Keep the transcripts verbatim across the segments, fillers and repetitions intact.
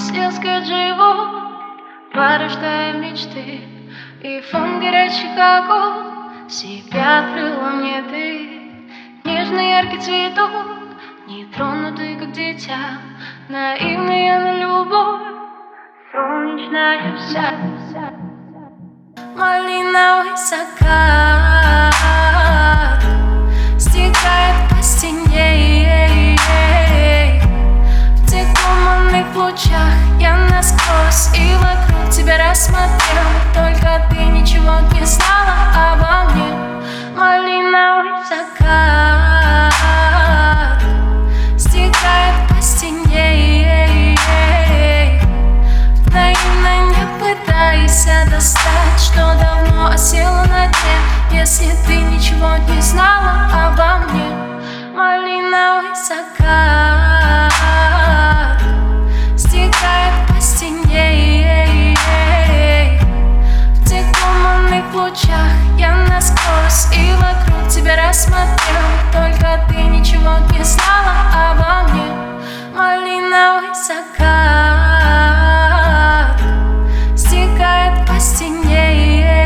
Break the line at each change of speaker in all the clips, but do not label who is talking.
сельское дживо, порождая мечты, и фон горячих огонь себя открыла мне ты. Нежный яркий цветок, нетронутый, как дитя, наивная на любовь, солнечная вся. Малиновый закат стекает по стене. В тех туманных лучах я насквозь и вокруг тебя рассмотрел. Только ты ничего не знала обо мне. Малиновый закат стекает по стене. Наивно не пытайся достать, что давно осело на дне. Если ты ничего не знала обо мне. Малиновый закат стекает по стене. В тех туманных лучах я насквозь и вокруг тебя рассмотрел. Только ты ничего не знала обо мне. Малиновый закат стекает по стене.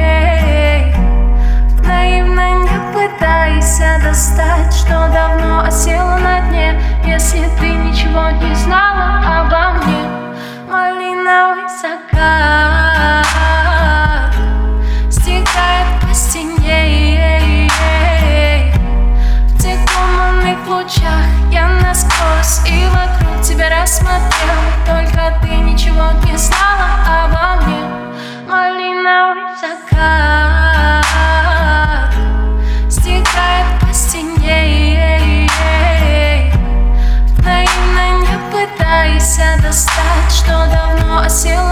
Наивно не пытайся достать, что давно осело на дне. Если ты ничего не знала обо мне. Малиновый закат стекает по стене. В тех туманных лучах я насквозь и вокруг тебя рассмотрел. Только ты ничего не знала обо мне. Малиновый закат стекает по стене. Наивно не пытайся достать, что давно осело